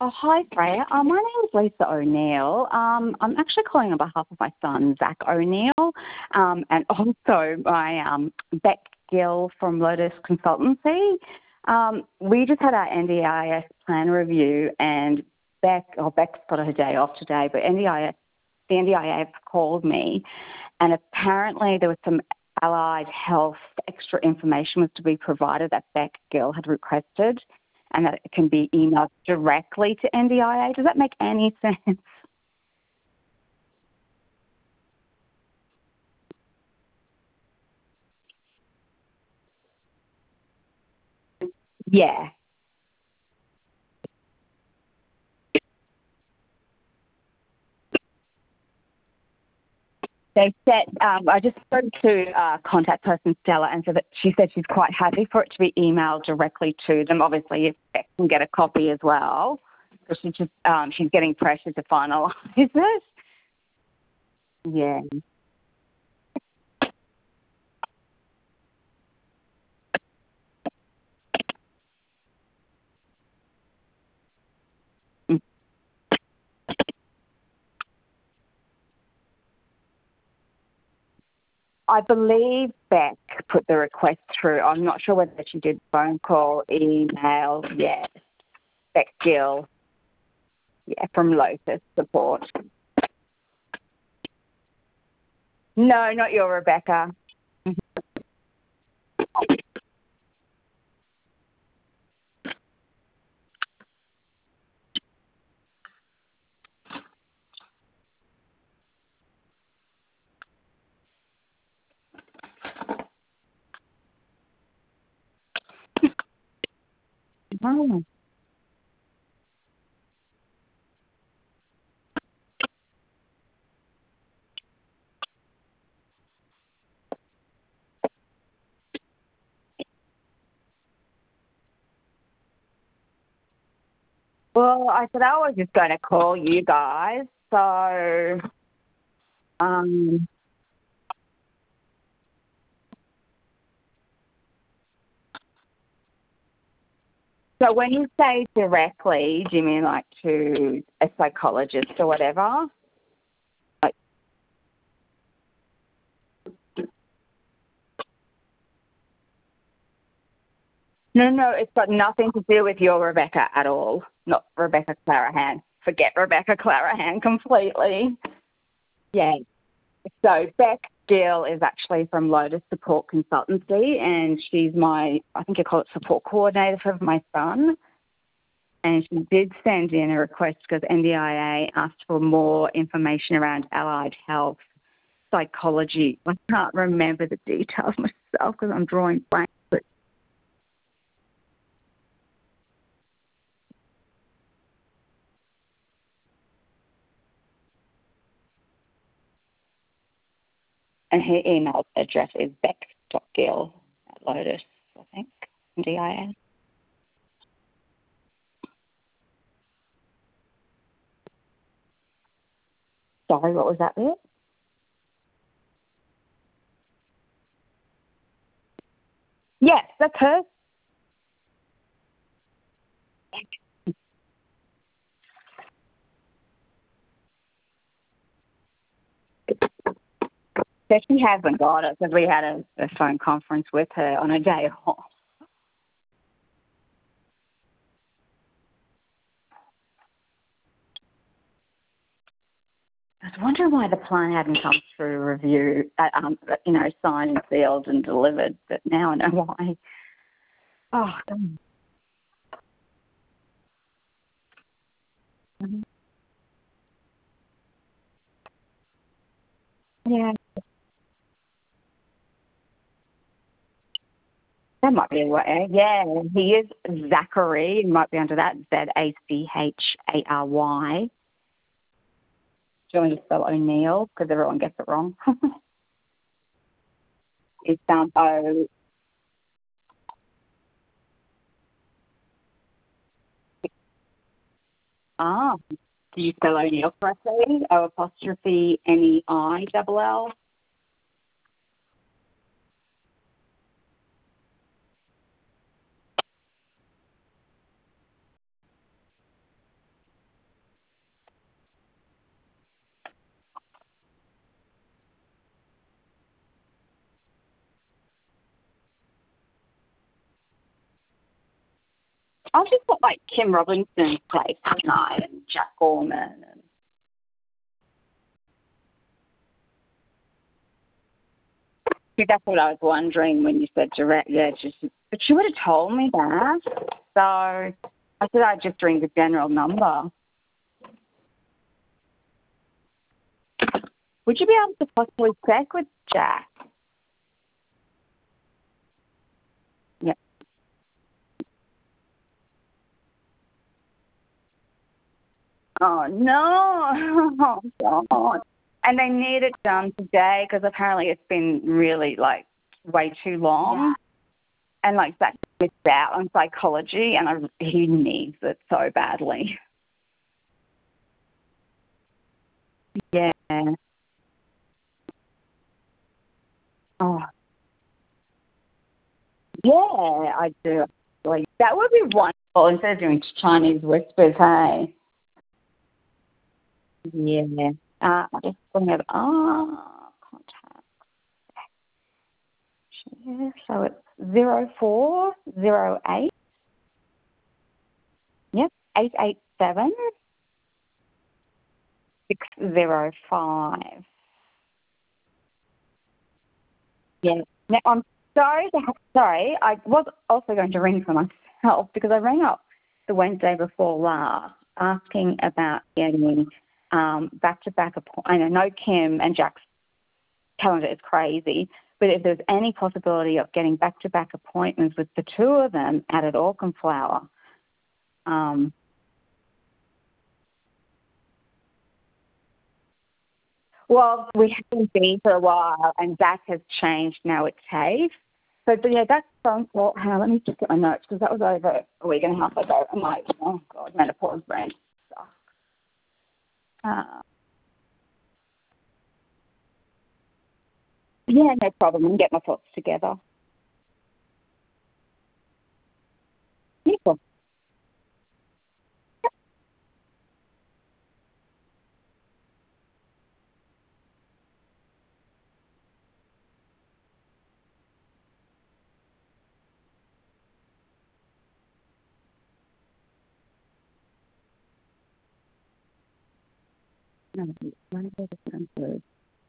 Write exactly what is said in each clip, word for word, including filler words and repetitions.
Oh, hi, Freya. Uh, my name is Lisa O'Neill. Um, I'm actually calling on behalf of my son, Zach O'Neill, um, and also my um, Beck Gill from Lotus Consultancy. Um, we just had our N D I S plan review, and Beck, oh, Beck's got her day off today, but N D I S, the N D I S called me, and apparently there was some allied health extra information was to be provided that Beck Gill had requested, and that it can be emailed directly to N D I A. Does that make any sense? Yeah. They said, um, I just spoke to uh, contact person Stella, and so that she said she's quite happy for it to be emailed directly to them. Obviously, if Beck can get a copy as well, because she's just um, she's getting pressure to finalise it. Yeah. I believe Beck put the request through. I'm not sure whether she did phone call, email. Yeah, Beck Gill. Yeah, from Lotus Support. No, not your Rebecca. Oh. Well, I said I was just going to call you guys. So, um, so when you say directly, do you mean like to a psychologist or whatever? Like, no, no, it's got nothing to do with your Rebecca at all. Not Rebecca Clarahan. Forget Rebecca Clarahan completely. Yeah. So Beck Gill is actually from Lotus Support Consultancy, and she's my, I think you call it support coordinator for my son. And she did send in a request because N D I A asked for more information around allied health, psychology. I can't remember the details myself because I'm drawing blanks. But and her email address is beck.gill at Lotus, I think, N D I A. Sorry, what was that bit? Yes, that's her. So she hasn't got it because we had a, a phone conference with her on a day off. I was wondering why the plan hadn't come through review, uh, um, you know, signed and sealed and delivered, but now I know why. Oh, God. Mhm. Yeah, that might be a way. Yeah, he is Zachary. It might be under that, Z A C H A R Y. Do you want me to spell O'Neill? Because everyone gets it wrong. It's um, O. Ah, do you spell O'Neill correctly? O apostrophe N E I double L? I'll just put like Kim Robinson's place tonight and Jack Gorman and yeah, that's what I was wondering when you said direct. Yeah, just but she would have told me that. So I said I'd just ring the general number. Would you be able to possibly check with Jack? Yeah. Oh no! Oh God! And they need it done today because apparently it's been really like way too long. Yeah. And like Zach missed out on psychology, and I, he needs it so badly. Yeah. Oh. Yeah, I do. Like that would be wonderful instead of doing Chinese whispers. Hey. Yeah. Uh, I just bring it. Oh, contact. Yeah, so it's zero four zero eight. Yep, eight eight seven six zero five. Yeah. Now I'm sorry. To have, sorry, I was also going to ring for myself because I rang up the Wednesday before last asking about getting um, back-to-back appointments. I know Kim and Jack's calendar is crazy, but if there's any possibility of getting back-to-back appointments with the two of them out at Auchenflower. Um, well, we haven't been for a while, and Zach has changed now it's TAFE. So, but yeah, that's phone call. Hang on, let me just get my notes because that was over a week and a half ago. I'm like, oh God, menopause brain stuff. Uh, yeah, no problem. I can get my thoughts together. Yeah, cool. No, Monday the third.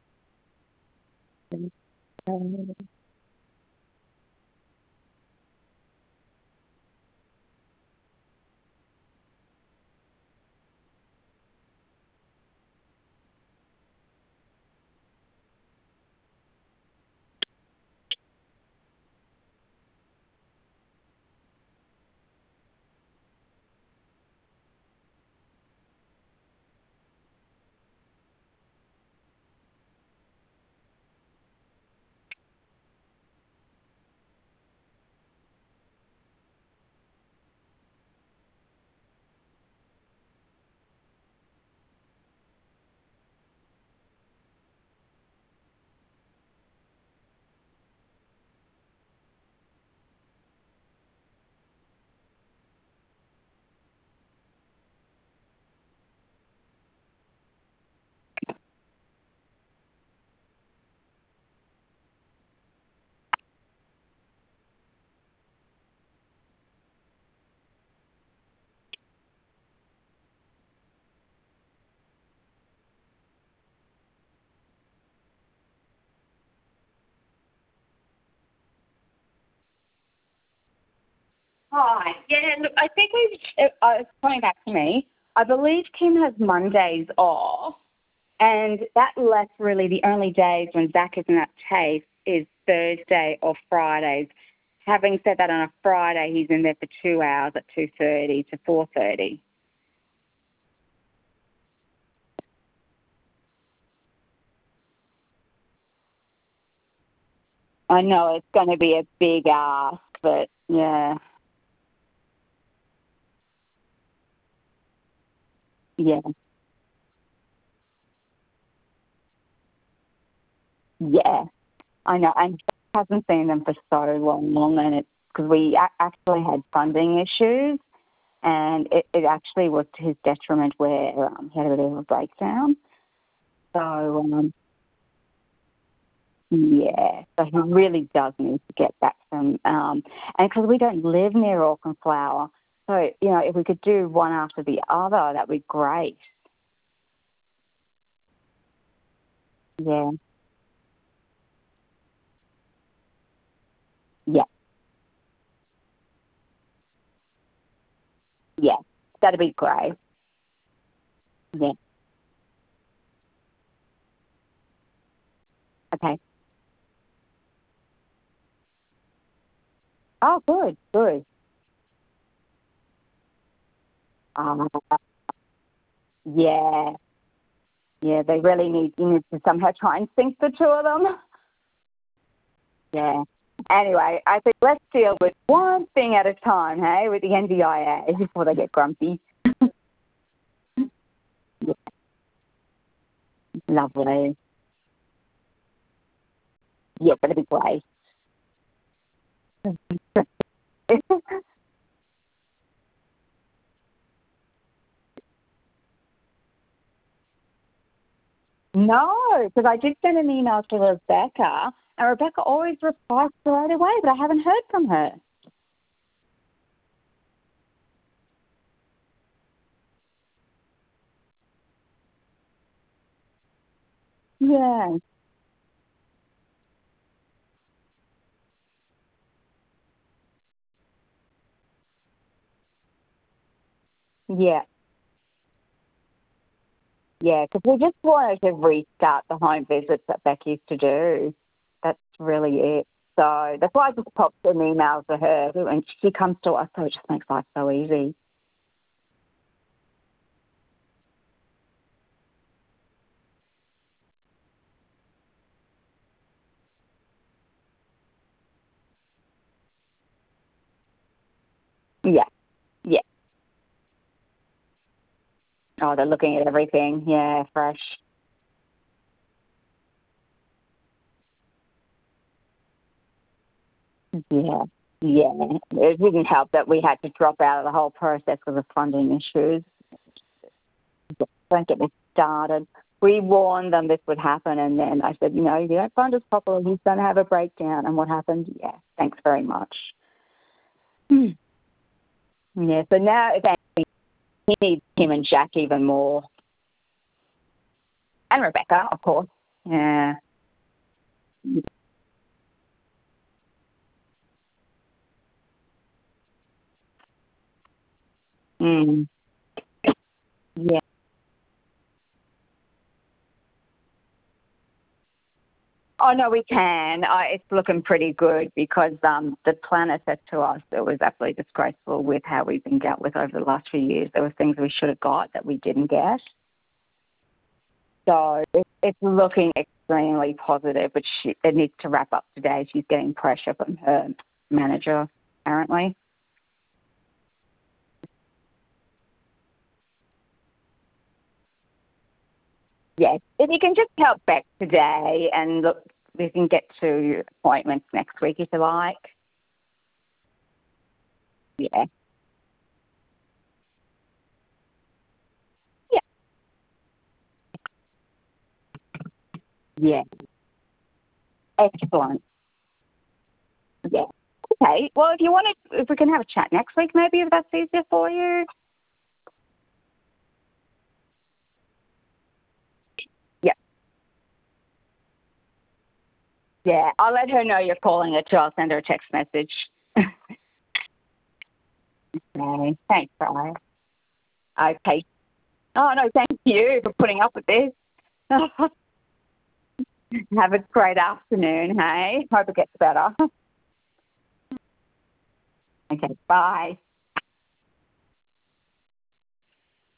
Hi. Yeah, look, I think we've, uh, it's coming back to me. I believe Kim has Mondays off, and that left really the only days when Zach isn't at TAFE is Thursday or Fridays. Having said that, on a Friday, he's in there for two hours at two thirty to four thirty. I know it's going to be a big ask, but yeah, yeah, yeah. I know, and Jack hasn't seen them for so long, long, and it's because we a- actually had funding issues, and it, it actually was to his detriment where um, he had a bit of a breakdown. So, um, yeah, so he really does need to get back some, um, and because we don't live near Auchenflower, So, you know, if we could do one after the other, that'd be great. Yeah. Yeah. Yeah. That'd be great. Yeah. Okay. Oh, good. Good. Um, yeah. Yeah. They really need, you need to somehow try and sync the two of them. Yeah. Anyway, I think let's deal with one thing at a time, hey, with the N D I A before they get grumpy. Yeah, lovely. Yeah, that'd be great. No, because I did send an email to Rebecca, and Rebecca always replies right away, but I haven't heard from her. Yeah, yeah, yeah, because we just wanted to restart the home visits that Beck used to do. That's really it. So that's why I just popped an email to her, and she comes to us, so it just makes life so easy. Yeah, yeah. Oh, they're looking at everything. Yeah, fresh. Yeah, yeah. It didn't help that we had to drop out of the whole process because of funding issues. Don't get me started. We warned them this would happen, and then I said, you know, if you don't fund us properly, he's going to have a breakdown. And what happened? Yeah, thanks very much. Hmm. Yeah, so now if anything, he needs him and Jack even more. And Rebecca, of course. Yeah. Mm. Yeah. Oh, no, we can. Uh, it's looking pretty good because um, the planner said to us it was absolutely disgraceful with how we've been dealt with over the last few years. There were things we should have got that we didn't get. So it, it's looking extremely positive, but she, it needs to wrap up today. She's getting pressure from her manager, apparently. Yes, if you can just help back today and look, we can get to appointments next week if you like. Yeah, yeah, yeah. Excellent. Yeah. Okay. Well, if you want to, if we can have a chat next week, maybe if that's easier for you. Yeah. Yeah. I'll let her know you're calling her too. I'll send her a text message. Okay. Thanks, Brian. Okay. Oh no, thank you for putting up with this. Have a great afternoon. Hey. Hope it gets better. Okay. Bye.